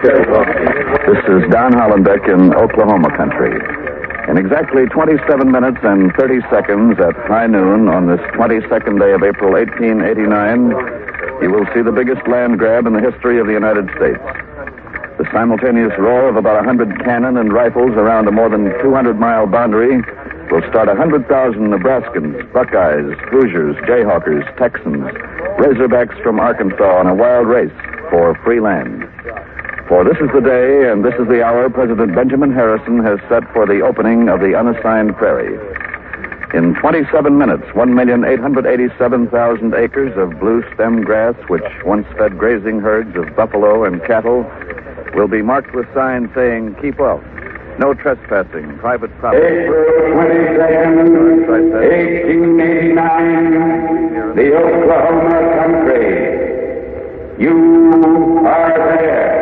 This is Don Hollenbeck in Oklahoma country. In exactly 27 minutes and 30 seconds at high noon on this 22nd day of April 1889, you will see the biggest land grab in the history of the United States. The simultaneous roar of about 100 cannon and rifles around a more than 200-mile boundary will start 100,000 Nebraskans, Buckeyes, Hoosiers, Jayhawkers, Texans, Razorbacks from Arkansas on a wild race for free land. For this is the day and this is the hour President Benjamin Harrison has set for the opening of the unassigned prairie. In 27 minutes, 1,887,000 acres of blue stem grass, which once fed grazing herds of buffalo and cattle, will be marked with signs saying, "Keep off. No trespassing, private property." April 22nd, 1889, the Oklahoma country. You are there.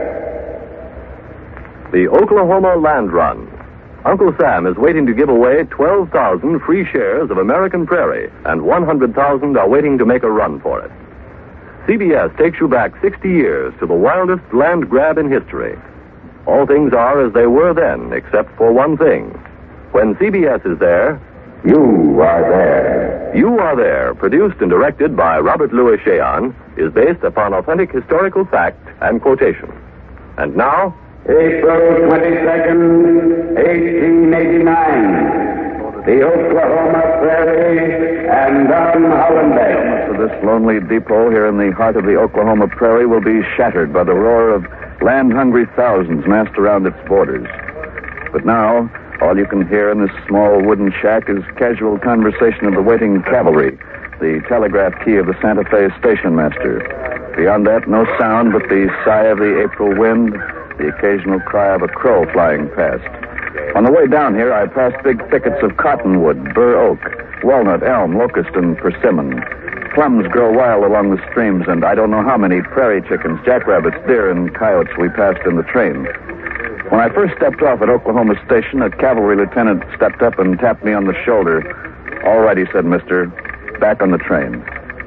The Oklahoma Land Run. Uncle Sam is waiting to give away 12,000 free shares of American Prairie, and 100,000 are waiting to make a run for it. CBS takes you back 60 years to the wildest land grab in history. All things are as they were then, except for one thing. When CBS is there, you are there. You Are There, produced and directed by Robert Louis Cheon, is based upon authentic historical fact and quotation. And now, April 22nd, 1889, the Oklahoma Prairie and Don Hollenbeck. So this lonely depot here in the heart of the Oklahoma Prairie will be shattered by the roar of land-hungry thousands massed around its borders. But now, all you can hear in this small wooden shack is casual conversation of the waiting cavalry, the telegraph key of the Santa Fe station master. Beyond that, no sound but the sigh of the April wind, the occasional cry of a crow flying past. On the way down here, I passed big thickets of cottonwood, bur oak, walnut, elm, locust, and persimmon. Plums grow wild along the streams, and I don't know how many prairie chickens, jackrabbits, deer, and coyotes we passed in the train. When I first stepped off at Oklahoma Station, a cavalry lieutenant stepped up and tapped me on the shoulder. "All right," he said, "mister. Back on the train."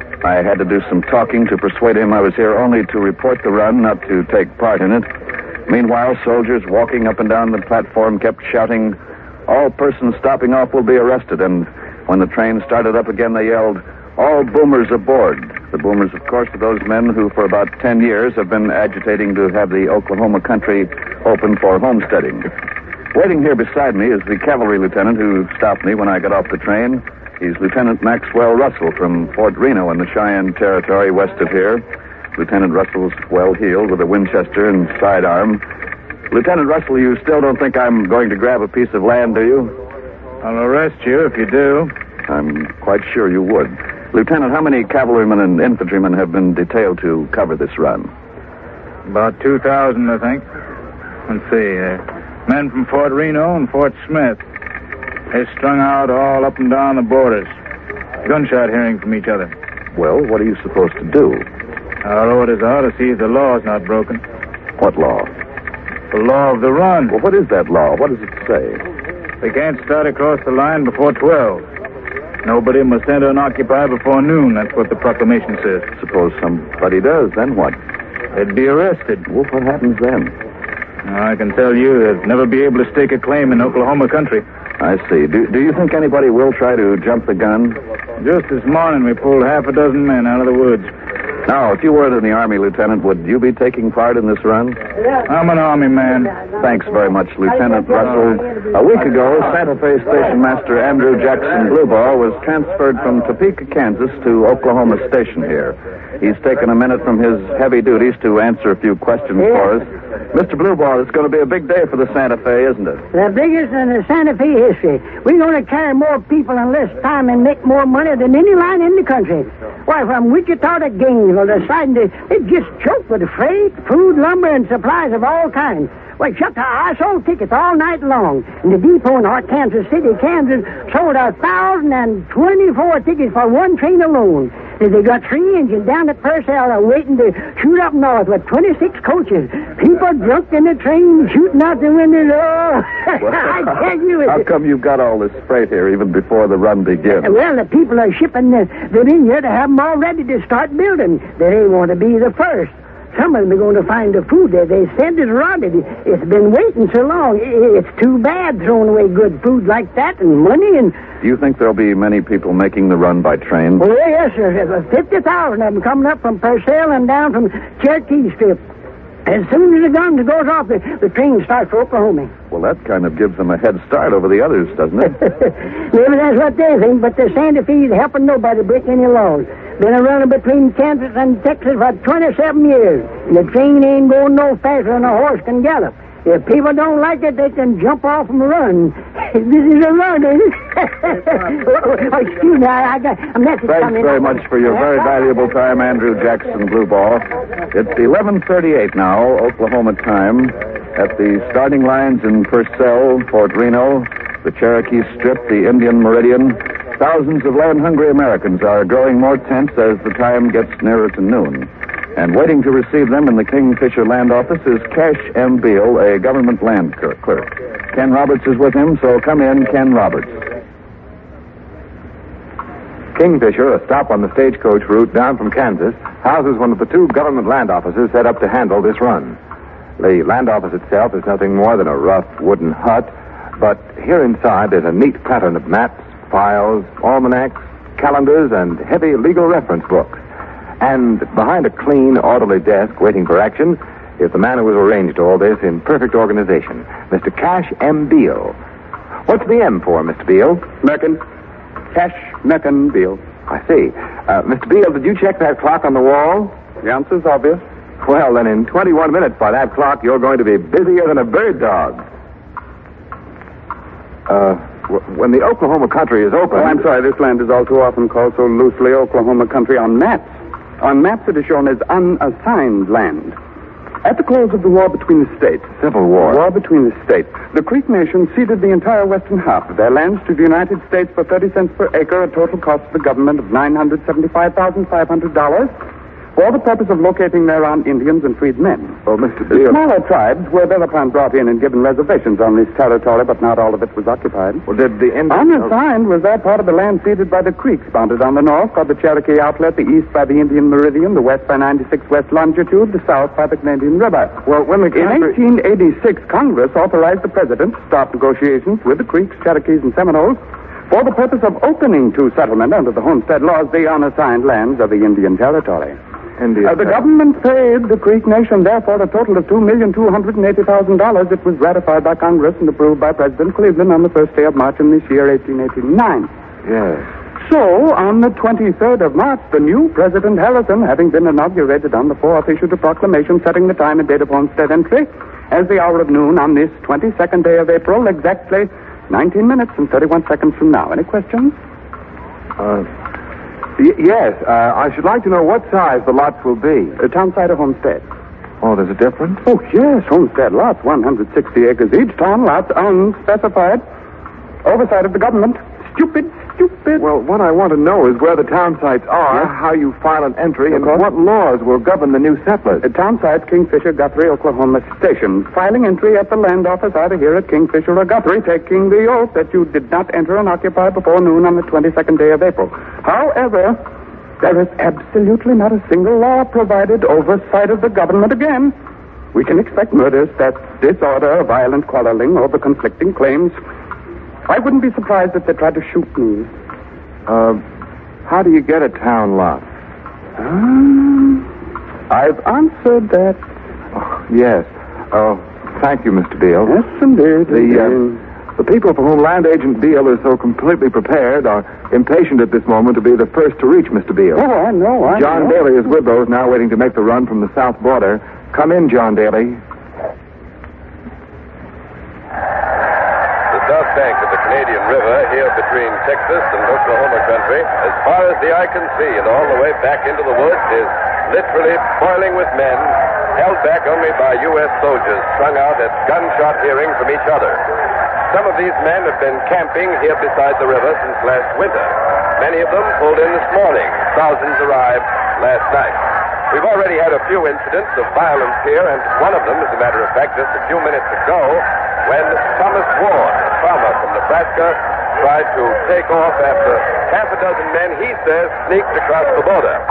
I had to do some talking to persuade him I was here only to report the run, not to take part in it. Meanwhile, soldiers walking up and down the platform kept shouting, "All persons stopping off will be arrested." And when the train started up again, they yelled, "All boomers aboard." The boomers, of course, are those men who for about 10 years have been agitating to have the Oklahoma country open for homesteading. Waiting here beside me is the cavalry lieutenant who stopped me when I got off the train. He's Lieutenant Maxwell Russell from Fort Reno in the Cheyenne Territory west of here. Lieutenant Russell's well-heeled with a Winchester and sidearm. Lieutenant Russell, you still don't think I'm going to grab a piece of land, do you? I'll arrest you if you do. I'm quite sure you would. Lieutenant, how many cavalrymen and infantrymen have been detailed to cover this run? About 2,000, I think. Let's see. Men from Fort Reno and Fort Smith. They're strung out all up and down the borders. Gunshot hearing from each other. Well, what are you supposed to do? Our orders are to see if the law's not broken. What law? The law of the run. Well, what is that law? What does it say? They can't start across the line before 12. Nobody must enter and occupy before noon. That's what the proclamation says. Suppose somebody does, then what? They'd be arrested. Well, what happens then? I can tell you they'll never be able to stake a claim in Oklahoma country. I see. Do you think anybody will try to jump the gun? Just this morning we pulled half a dozen men out of the woods. Now, if you were in the Army, Lieutenant, would you be taking part in this run? I'm an Army man. Thanks very much, Lieutenant Russell. A week ago, Santa Fe Station Master Andrew Jackson Blueball was transferred from Topeka, Kansas to Oklahoma Station here. He's taken a minute from his heavy duties to answer a few questions for us. Mr. Blueball, it's going to be a big day for the Santa Fe, isn't it? The biggest in the Santa Fe history. We're going to carry more people in less time and make more money than any line in the country. Why, from Wichita to Gainesville, they just choked with freight, food, lumber, and supplies of all kinds. Well, Chuck, I sold tickets all night long. And the depot in Arkansas City, Kansas, sold 1,024 tickets for one train alone. They got 3 engines down at Purcell waiting to shoot up north with 26 coaches. People drunk in the train, shooting out the windows. Oh, well, I tell you. How come you've got all this freight here even before the run begins? Well, the people are shipping them in here to have them all ready to start building. They want to be the first. some of them are going to find the food there. They said it's rotted. It's been waiting so long. It's too bad throwing away good food like that and money and... Do you think there'll be many people making the run by train? Well, yes, sir. There's 50,000 of them coming up from Purcell and down from Cherokee Strip. As soon as the gun goes off, the train starts for Oklahoma. Well, that kind of gives them a head start over the others, doesn't it? Maybe that's what they think, but the Santa Fe's helping nobody break any laws. Been a running between Kansas and Texas for 27 years. And the train ain't going no faster than a horse can gallop. If people don't like it, they can jump off and run. This is a run, isn't it? Oh, excuse me, I'm not Thanks very much for your very valuable time, Andrew Jackson, Blue Ball. It's 11:38 now, Oklahoma time, at the starting lines in Purcell, Fort Reno, the Cherokee Strip, the Indian Meridian. Thousands of land-hungry Americans are growing more tense as the time gets nearer to noon. And waiting to receive them in the Kingfisher Land Office is Cash M. Beal, a government land clerk. Ken Roberts is with him, so come in, Ken Roberts. Kingfisher, a stop on the stagecoach route down from Kansas, houses one of the two government land offices set up to handle this run. The land office itself is nothing more than a rough wooden hut, but here inside there's a neat pattern of maps, files, almanacs, calendars, and heavy legal reference books. And behind a clean, orderly desk waiting for action is the man who has arranged all this in perfect organization, Mr. Cash M. Beal. What's the M for, Mr. Beal? Merkin. Cash Merkin Beal. I see. Mr. Beal, did you check that clock on the wall? The answer's obvious. Well, then in 21 minutes by that clock, you're going to be busier than a bird dog. When the Oklahoma country is open... Oh, I'm sorry. This land is all too often called so loosely Oklahoma country on maps. On maps, it is shown as unassigned land. At the close of the war between the states... Civil War. War between the states. The Creek Nation ceded the entire western half of their lands to the United States for 30 cents per acre, a total cost to the government of $975,500, for the purpose of locating thereon Indians and freed men. Oh, Mr. The Beal. smaller tribes were thereupon brought in and given reservations on this territory, but not all of it was occupied. Well, did the Indians... Unassigned was that part of the land ceded by the Creeks, bounded on the north by the Cherokee Outlet, the east by the Indian Meridian, the west by 96 west longitude, the south by the Canadian River. Well, when the country... In 1886, Congress authorized the president to start negotiations with the Creeks, Cherokees, and Seminoles for the purpose of opening to settlement under the homestead laws the unassigned lands of the Indian Territory. The government paid the Creek Nation, therefore, a total of $2,280,000. It was ratified by Congress and approved by President Cleveland on the first day of March in this year, 1889. Yes. So, on the 23rd of March, the new President Harrison, having been inaugurated on the 4th, issued a proclamation setting the time and date of homestead entry as the hour of noon on this 22nd day of April, exactly 19 minutes and 31 seconds from now. Any questions? Yes, I should like to know what size the lots will be. Town site or homestead? Oh, there's a difference? Oh, yes, homestead lots, 160 acres each. Town lots, unspecified. Oversight of the government. Stupid. Well, what I want to know is where the town sites are, how you file an entry, and what laws will govern the new settlers. Town sites, Kingfisher, Guthrie, Oklahoma Station. Filing entry at the land office either here at Kingfisher or Guthrie, taking the oath that you did not enter and occupy before noon on the 22nd day of April. However, there is absolutely not a single law provided oversight of the government again. We can expect murders, thefts, disorder, violent quarreling over conflicting claims. I wouldn't be surprised if they tried to shoot me. How do you get a town lot? I've answered that. Oh, yes. Oh, thank you, Mr. Beal. Yes, indeed. The people for whom Land Agent Beal is so completely prepared are impatient at this moment to be the first to reach Mr. Beal. Oh, I know. John Daly is with those now waiting to make the run from the south border. Come in, John Daly. South bank of the Canadian River, here between Texas and Oklahoma country, as far as the eye can see and all the way back into the woods, is literally boiling with men, held back only by U.S. soldiers strung out at gunshot hearing from each other. Some of these men have been camping here beside the river since last winter. Many of them pulled in this morning. Thousands arrived last night. We've already had a few incidents of violence here, and one of them, as a matter of fact, just a few minutes ago, when Thomas Ward, a farmer from Nebraska, tried to take off after half a dozen men, he says, sneaked across the border.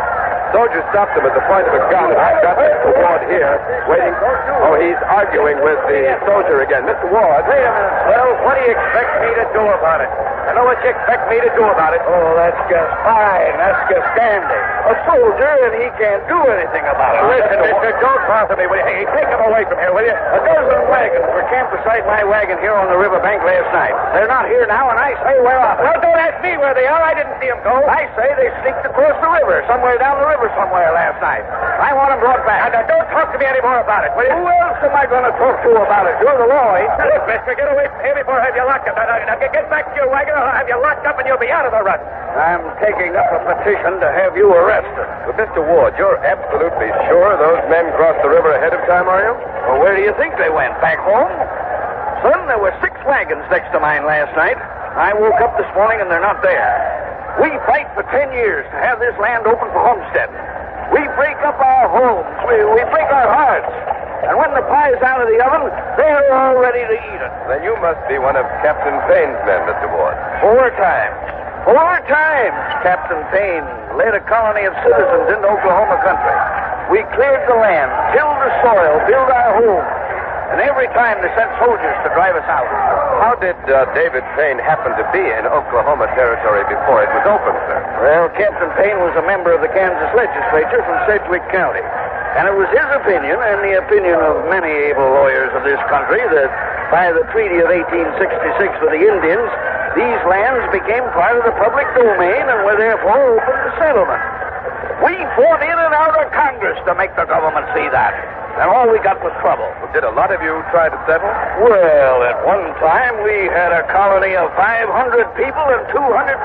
Soldier stopped him at the point of a gun, and I've got Mr. Ward here, waiting. Oh, he's arguing with the soldier again. Mr. Ward. Wait a minute, Swell. What do you expect me to do about it? I know what you expect me to do about it. Oh, that's just fine. That's just standing. A soldier, and he can't do anything about it. Listen, mister, don't bother me. Will you? Hey, take him away from here, will you? A dozen wagons were camped beside my wagon here on the riverbank last night. They're not here now, and I say where are they? Well, don't ask me where they are. I didn't see them go. I say they sneaked across the river, somewhere down the river somewhere last night. I want them brought back. Now, don't talk to me any more about it, will you? Who else am I going to talk to about it? You're the law, ain't you? Look, mister, get away from here before I have you locked up. Now, get back to your wagon, or I'll have you locked up and you'll be out of the rut. I'm taking up a petition to have you arrested. But, Mr. Ward, you're absolutely sure those men crossed the river ahead of time, are you? Well, where do you think they went? Back home? Son, there were 6 wagons next to mine last night. I woke up this morning and they're not there. We fight for 10 years to have this land open for homesteading. We break up our homes. We break our hearts. And when the pie's out of the oven, they're all ready to eat it. Then you must be one of Captain Payne's men, Mr. Ward. 4 times. 4 times, Captain Payne led a colony of citizens into Oklahoma country. We cleared the land, tilled the soil, built our homes. And every time they sent soldiers to drive us out. How did David Payne happen to be in Oklahoma territory before it was open, sir? Well, Captain Payne was a member of the Kansas legislature from Sedgwick County. And it was his opinion, and the opinion of many able lawyers of this country, that by the Treaty of 1866 with the Indians, these lands became part of the public domain and were therefore open to settlement. We fought in and out of Congress to make the government see that. And all we got was trouble. Well, did a lot of you try to settle? Well, at one time we had a colony of 500 people and 250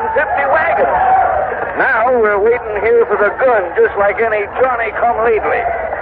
wagons. Now we're waiting here for the gun, just like any Johnny-come-lately.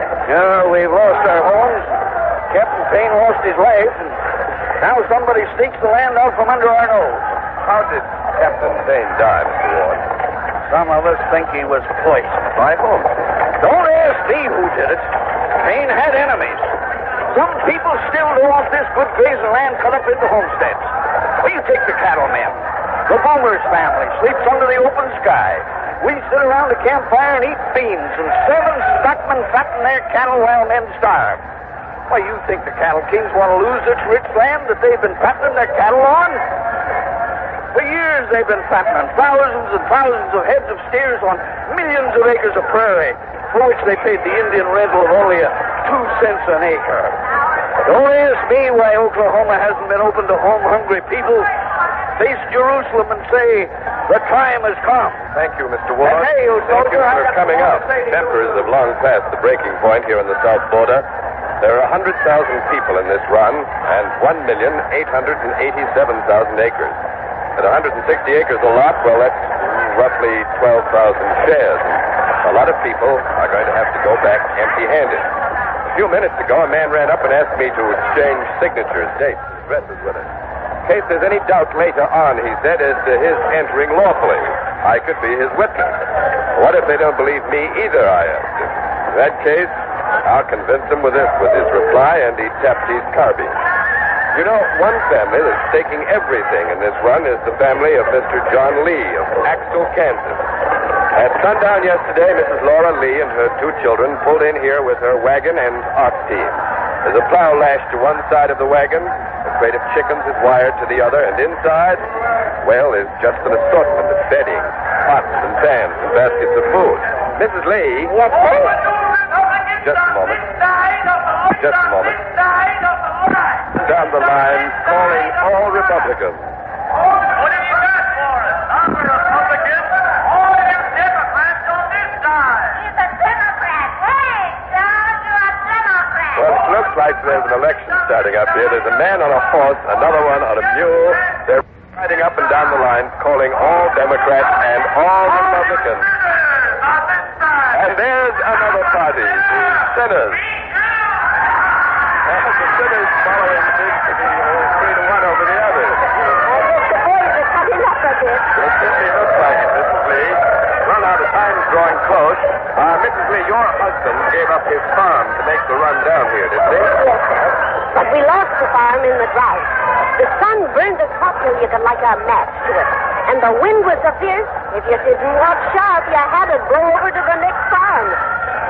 We've lost our homes. Captain Payne lost his life, and now somebody sneaks the land out from under our nose. How did Captain Payne die, Mr. Ward? Some of us think he was poisoned. By whom? Don't ask me who did it. Payne had enemies. Some people still don't want this good grazing land cut up into homesteads. Well, you take the cattlemen. The Bowers family sleeps under the open sky. We sit around the campfire and eat beans, and 7 stockmen fatten their cattle while men starve. Why, you think the cattle kings want to lose this rich land that they've been fattening their cattle on? For years they've been fattening thousands and thousands of heads of steers on millions of acres of prairie, for which they paid the Indian rental of only 2 cents an acre. Don't ask me why Oklahoma hasn't been open to home-hungry people. Face Jerusalem and say, the time has come. Thank you, Mr. Ward. Hey, you Thank you soldier, for coming up. Tempers have long passed the breaking point here in the south border. There are 100,000 people in this run and 1,887,000 acres. At 160 acres a lot, well, that's roughly 12,000 shares. A lot of people are going to have to go back empty-handed. A few minutes ago, a man ran up and asked me to exchange signatures, dates, addresses with him. In case there's any doubt later on, he said, as to his entering lawfully. I could be his witness. What if they don't believe me either, I asked him. In that case, I'll convince them with this, was his reply, and he tapped his carbine. You know, one family that's taking everything in this run is the family of Mr. John Lee of Axtell, Kansas. At sundown yesterday, Mrs. Laura Lee and her 2 children pulled in here with her wagon and ox team. There's a plow lashed to one side of the wagon, a crate of chickens is wired to the other, and inside, well, is just an assortment of bedding, pots and pans and baskets of food. Mrs. Lee... Yes, sir? Just a moment. Just a moment. Down the line, calling all Republicans. What have you got for us? I'm a Republican. All you Democrats on this side. He's a Democrat. Hey, John, you're a Democrat. Well, it looks like there's an election starting up here. There's a man on a horse, another one on a mule. They're riding up and down the line, calling all Democrats and all Republicans. On this side. And there's another party, the Sinners. The Sinners following the 3-1 over the others. The boys are cutting up a bit. It certainly looks like it, Mrs. Lee. Well, now the time's drawing close. Mrs. Lee, your husband gave up his farm to make the run down here, didn't he? Yes, sir. But we lost the farm in the drought. The sun burned the cotton you could like a match to it. And the wind was so fierce, if you didn't watch sharp, you had it blow over to the next farm.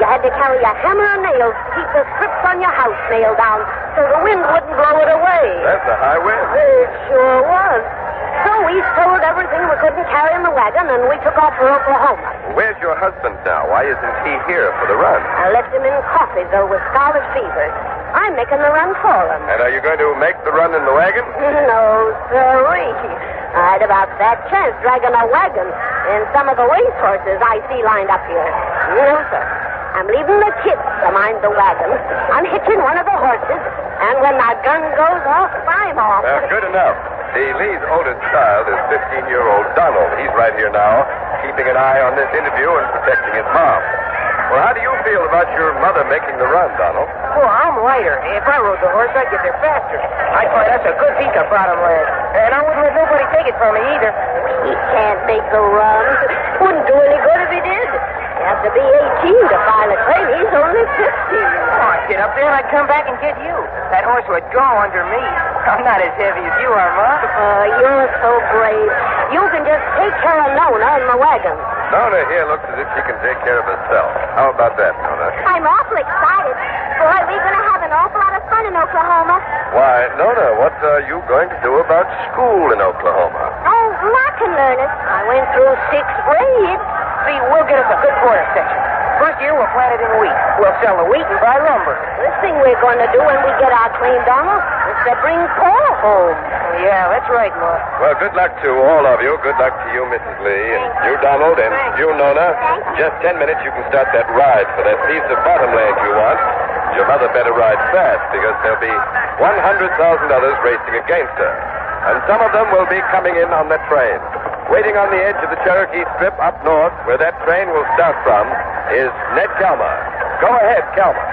You had to carry a hammer and nails to keep the strips on your house nailed down so the wind wouldn't blow it away. That's a high wind. It sure was. So we sold everything we couldn't carry in the wagon, and we took off for Oklahoma. Where's your husband now? Why isn't he here for the run? I left him in Coffeyville with scarlet fever. I'm making the run for him. And are you going to make the run in the wagon? No, sirree. I'd about that chance dragging a wagon and some of the racehorses I see lined up here. No, sir. I'm leaving the kids to mind the wagon. I'm hitching one of the horses, and when the gun goes off, I'm off. Well, good enough. See, Lee's oldest child is 15-year-old Donald. He's right here now, keeping an eye on this interview and protecting his mom. Well, how do you feel about your mother making the run, Donald? Well, I'm lighter. If I rode the horse, I'd get there faster. I'd find us a good piece of bottom land. And I wouldn't let nobody take it from me either. He can't make the run. Wouldn't do any good if he did. You have to be 18 to file a claim. He's only 15. Oh, I'd get up there and I'd come back and get you. That horse would go under me. I'm not as heavy as you are, Ma. You're so brave. You can just take care of Nona in the wagon. Nona here looks as if she can take care of herself. How about that, Nona? I'm awful excited. Boy, we're going to have an awful lot of fun in Oklahoma. Why, Nona, what are you going to do about school in Oklahoma? Oh, I can learn it. I went through 6th grade. See, we'll get us a good quarter section. First year, we'll plant it in wheat. We'll sell the wheat and buy lumber. This thing we're going to do when we get our claim, Donald, is to bring Paul home. Yeah, that's right, Ma. Well, good luck to all of you. Good luck to you, Mrs. Lee, and you, Donald, and you, Nona. In just 10 minutes, you can start that ride for that piece of bottom land you want. Your mother better ride fast, because there'll be 100,000 others racing against her. And some of them will be coming in on that train. Waiting on the edge of the Cherokee Strip up north, where that train will start from, is Ned Kelmer. Go ahead, Kelmer.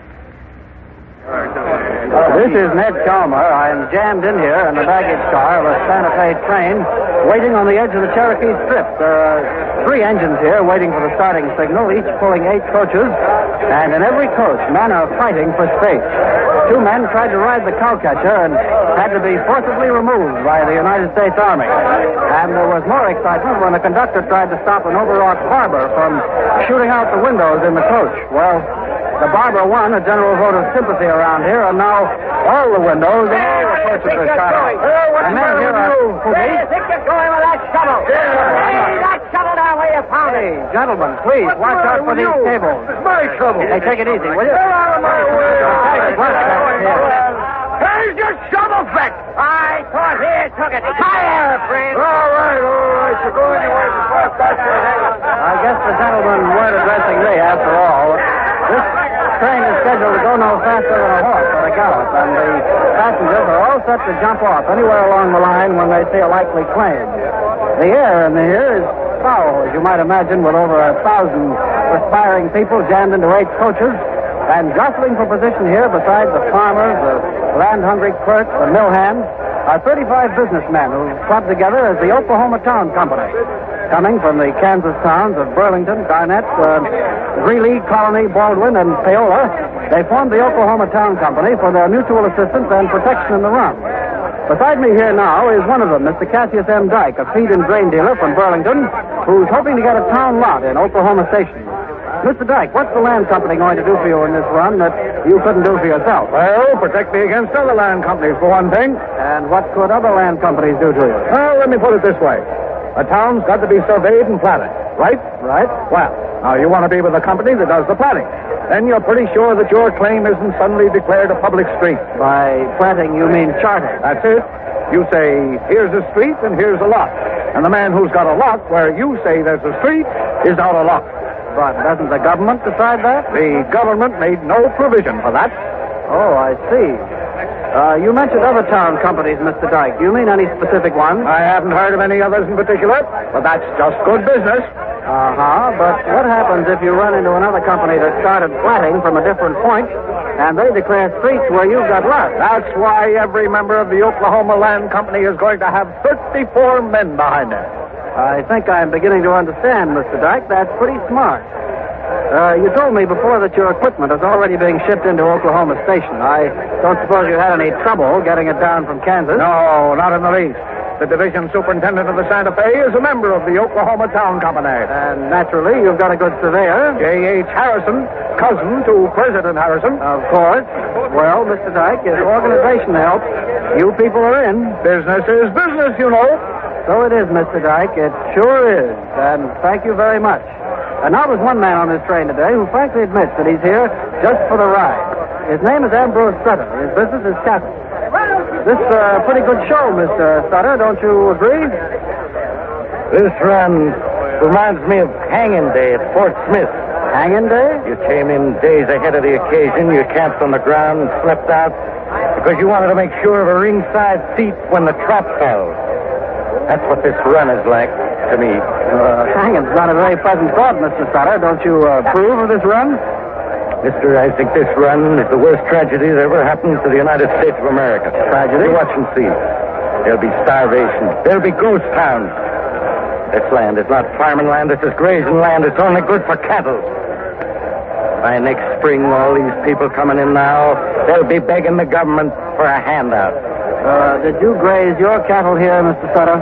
This is Ned Kelmer. I'm jammed in here in the baggage car of a Santa Fe train, waiting on the edge of the Cherokee Strip. There are 3 engines here waiting for the starting signal, each pulling 8 coaches, and in every coach, men are fighting for space. 2 men tried to ride the cowcatcher and had to be forcibly removed by the United States Army. And there was more excitement when the conductor tried to stop an Overwrought barber from shooting out the windows in the coach. Well, the barber won a general vote of sympathy around here, and now all the windows and all the coaches are shot out. The men here are... Where do you think you're going with that shovel? Hey, that shovel down where you found it. Hey, gentlemen, please, watch out for these cables. It's my trouble. Hey, take it easy, will you? Get out of my way. Here's your shovel fetch. I thought he took it. Fire, friend. All right. You're going anywhere as fast as you can. I guess the gentlemen weren't addressing me after all. This train is scheduled to go no faster than a horse at a gallop, and the passengers are all set to jump off anywhere along the line when they see a likely claim. The air in here is foul, as you might imagine, with over 1,000 perspiring people jammed into 8 coaches, and jostling for position here besides the farmers, the land-hungry clerks, the mill hands, are 35 businessmen who clubbed together as the Oklahoma Town Company. Coming from the Kansas towns of Burlington, Garnett, Greeley, Colony, Baldwin, and Paola, they formed the Oklahoma Town Company for their mutual assistance and protection in the run. Beside me here now is one of them, Mr. Cassius M. Dyke, a feed and grain dealer from Burlington, who's hoping to get a town lot in Oklahoma Station. Mr. Dyke, what's the land company going to do for you in this run that you couldn't do for yourself? Well, protect me against other land companies, for one thing. And what could other land companies do to you? Well, let me put it this way. A town's got to be surveyed and platted, right? Right. Well, now you want to be with a company that does the platting. Then you're pretty sure that your claim isn't suddenly declared a public street. By platting, you mean charting. That's it. You say, here's a street and here's a lot. And the man who's got a lot where you say there's a street is out of luck. But doesn't the government decide that? The government made no provision for that. Oh, I see. You mentioned other town companies, Mr. Dyke. Do you mean any specific ones? I haven't heard of any others in particular, but that's just good business. But what happens if you run into another company that started platting from a different point, and they declare streets where you've got lots? That's why every member of the Oklahoma Land Company is going to have 34 men behind him. I think I'm beginning to understand, Mr. Dyke. That's pretty smart. You told me before that your equipment is already being shipped into Oklahoma Station. I don't suppose you had any trouble getting it down from Kansas? No, not in the least. The division superintendent of the Santa Fe is a member of the Oklahoma Town Company. And naturally, you've got a good surveyor. J.H. Harrison, cousin to President Harrison. Of course. Well, Mr. Dyke, if organization helps, you people are in. Business is business, you know. So it is, Mr. Dyke. It sure is. And thank you very much. And now there's one man on this train today who frankly admits that he's here just for the ride. His name is Ambrose Sutter. His business is cattle. This is a pretty good show, Mr. Sutter, don't you agree? This run reminds me of Hanging Day at Fort Smith. Hanging Day? You came in days ahead of the occasion. You camped on the ground and slept out because you wanted to make sure of a ringside seat when the trap fell. That's what this run is like to me. Hanging's not a very pleasant thought, Mr. Sutter. Don't you approve of this run? Mister, I think this run is the worst tragedy that ever happened to the United States of America. Tragedy? You watch and see. There'll be starvation. There'll be ghost towns. This land is not farming land. This is grazing land. It's only good for cattle. By next spring, all these people coming in now, they'll be begging the government for a handout. Did you graze your cattle here, Mr. Sutter?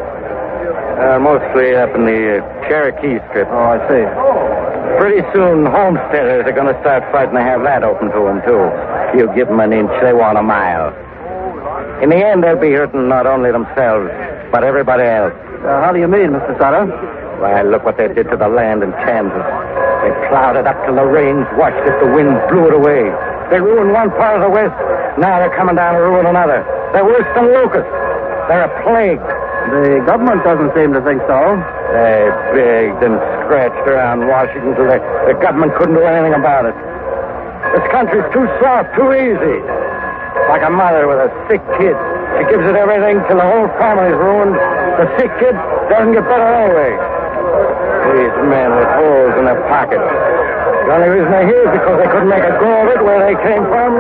Mostly up in the Cherokee Strip. Oh, I see. Pretty soon, homesteaders are going to start fighting to have that open to them, too. You give them an inch, they want a mile. In the end, they'll be hurting not only themselves, but everybody else. How do you mean, Mr. Sutter? Why, look what they did to the land in Kansas. They plowed it up till the rains washed it, the wind blew it away. They ruined one part of the West. Now they're coming down to ruin another. They're worse than locusts. They're a plague. The government doesn't seem to think so. They begged and scratched around Washington till the government couldn't do anything about it. This country's too soft, too easy. Like a mother with a sick kid. She gives it everything till the whole family's ruined. The sick kid doesn't get better anyway. These men with holes in their pockets. The only reason they're here is because they couldn't make a go of it where they came from.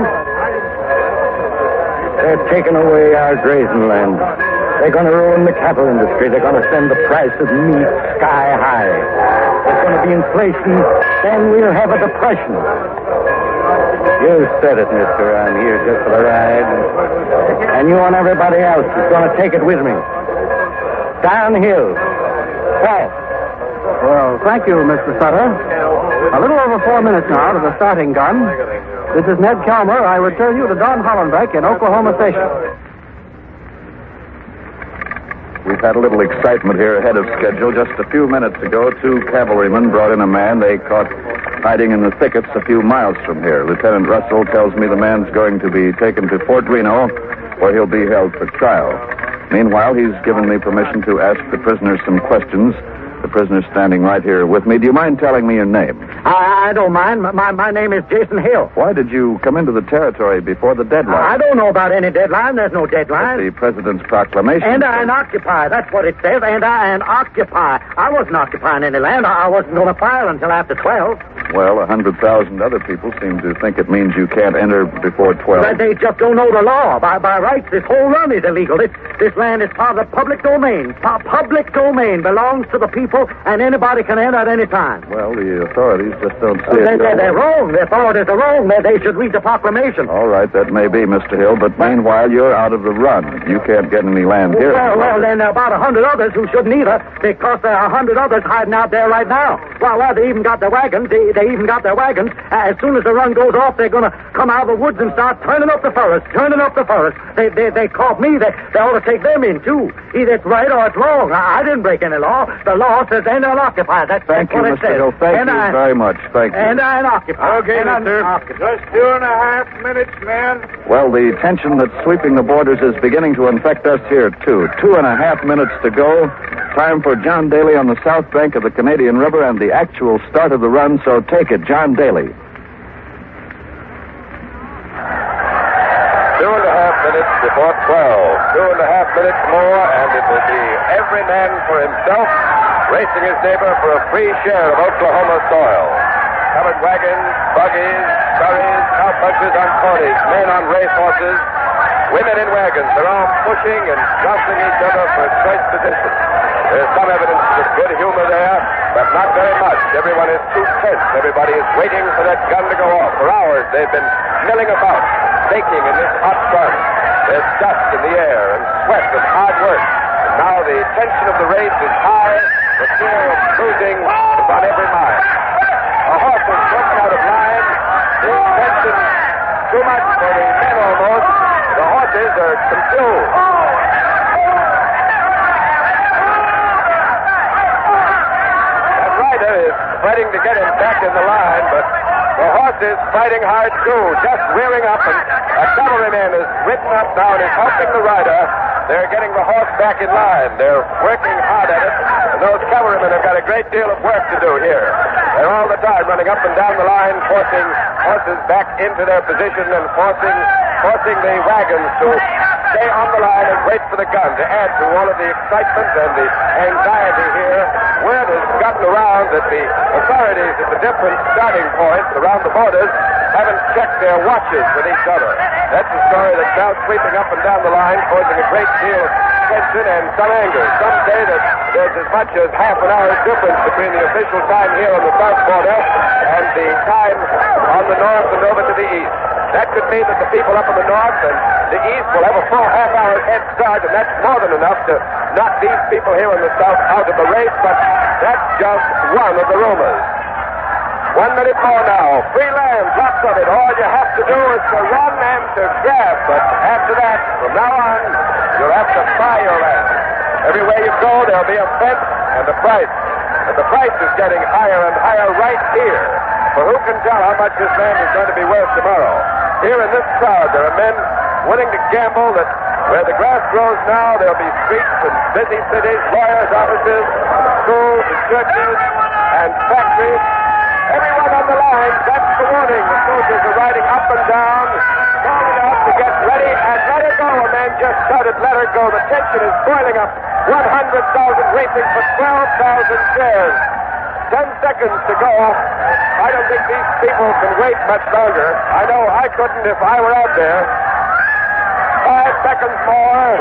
They're taking away our grazing land. They're going to ruin the cattle industry. They're going to send the price of meat sky high. There's going to be inflation. Then we'll have a depression. You said it, mister. I'm here just for the ride. And you and everybody else is going to take it with me. Downhill. Fast. Well, thank you, Mr. Sutter. A little over 4 minutes now to the starting gun. This is Ned Kelmer. I return you to Don Hollenbeck in Oklahoma Station. We've had a little excitement here ahead of schedule. Just a few minutes ago, 2 cavalrymen brought in a man they caught hiding in the thickets a few miles from here. Lieutenant Russell tells me the man's going to be taken to Fort Reno, where he'll be held for trial. Meanwhile, he's given me permission to ask the prisoner some questions. The prisoner's standing right here with me. Do you mind telling me your name? I don't mind. My name is Jason Hill. Why did you come into the territory before the deadline? I don't know about any deadline. There's no deadline. It's the President's proclamation. And occupy. That's what it says. And occupy. I wasn't occupying any land. I wasn't going to file until after 12. Well, 100,000 other people seem to think it means you can't enter before 12. But they just don't know the law. By rights, this whole run is illegal. This land is part of the public domain. Public domain belongs to the people, and anybody can enter at any time. Well, the authorities just don't see it. They're wrong. The authorities are wrong. They should read the proclamation. All right, that may be, Mr. Hill, but meanwhile, you're out of the run. You can't get any land here. Well, then there are about 100 others who shouldn't either, because there are 100 others hiding out there right now. Well, they even got their wagons. They even got their wagons. As soon as the run goes off, they're going to come out of the woods and start turning up the forest. They caught me. They ought to take them in, too. Either it's right or it's wrong. I didn't break any law. The law says enter and occupy. Thank you, Mr. Hill. Thank you very much. Thank you. Enter and occupy. Okay, mister. Just 2.5 minutes, men. Well, the tension that's sweeping the borders is beginning to infect us here, too. 2.5 minutes to go. Time for John Daly on the south bank of the Canadian River and the actual start of the run, so take it, John Daly. 2.5 minutes before 12. 2.5 minutes more, and it will be every man for himself, racing his neighbor for a free share of Oklahoma soil. Covered wagons, buggies, surreys, cowpunchers on ponies, men on racehorses, women in wagons. They're all pushing and jostling each other for choice position. There's some evidence of good humor there, but not very much. Everyone is too tense. Everybody is waiting for that gun to go off. For hours, they've been milling about, baking in this hot sun. There's dust in the air and sweat and hard work. Now the tension of the race is high. The fear of losing is on every mind. A horse is broken out of line. The tension too much for the men almost. The horses are confused. That rider is fighting to get him back in the line, but the horse is fighting hard too, just rearing up, and a cavalryman is ridden up now and is helping the rider. They're getting the horse back in line. They're working hard at it, and those cavalrymen have got a great deal of work to do here. They're all the time running up and down the line, forcing horses back into their position and forcing the wagons to stay on the line and wait for the gun to add to all of the excitement and the anxiety here. Word has gotten around that the authorities at the different starting points around the borders haven't checked their watches with each other. That's a story that's now sweeping up and down the line, causing a great deal of tension and some anger. Some say that there's as much as half an hour's difference between the official time here on the south border and the time on the north and over to the east. That could mean that the people up in the north and the east will have a full half-hour head start, and that's more than enough to knock these people here in the south out of the race, but that's just one of the rumors. 1 minute more now. Free land, lots of it. All you have to do is to run and to grab, but after that, from now on, you'll have to buy your land. Everywhere you go, there'll be a fence and a price. And the price is getting higher and higher right here. For who can tell how much this land is going to be worth tomorrow? Here in this crowd, there are men willing to gamble that where the grass grows now, there'll be streets and busy cities, lawyers' offices, schools and churches and factories. Everyone on the line, that's the warning. The soldiers are riding up and down, calling out to get ready and let her go. A man just shouted, let her go. The tension is boiling up. 100,000 racing for 12,000 shares. 10 seconds to go. I don't think these people can wait much longer. I know I couldn't if I were out there. 5 seconds more.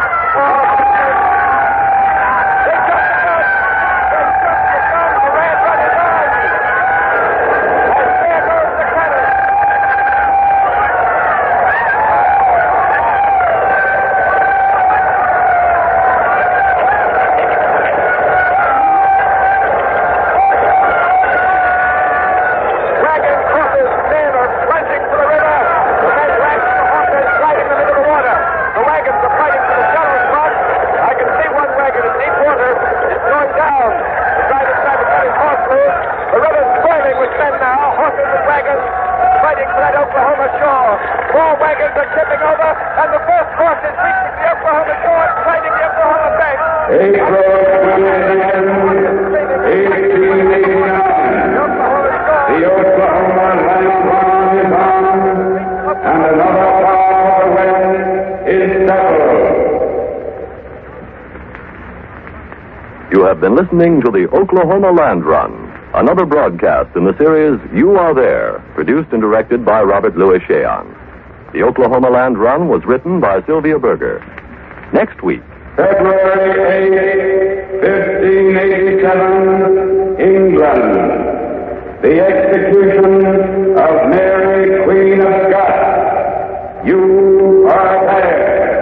You have been listening to the Oklahoma Land Run, another broadcast in the series You Are There, produced and directed by Robert Louis Cheon. The Oklahoma Land Run was written by Sylvia Berger. Next week, February 8, 1587, England. The execution of Mary, Queen of Scots. You are there.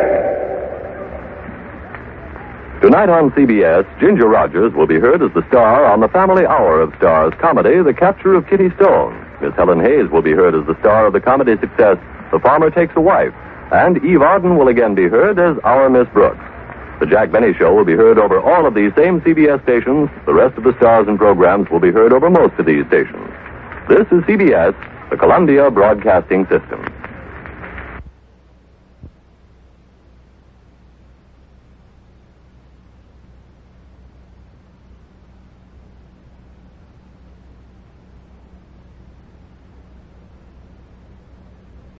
Tonight on CBS, Ginger Rogers will be heard as the star on the Family Hour of Stars comedy, The Capture of Kitty Stone. Miss Helen Hayes will be heard as the star of the comedy success, The Farmer Takes a Wife. And Eve Arden will again be heard as our Miss Brooks. The Jack Benny Show will be heard over all of these same CBS stations. The rest of the stars and programs will be heard over most of these stations. This is CBS, the Columbia Broadcasting System.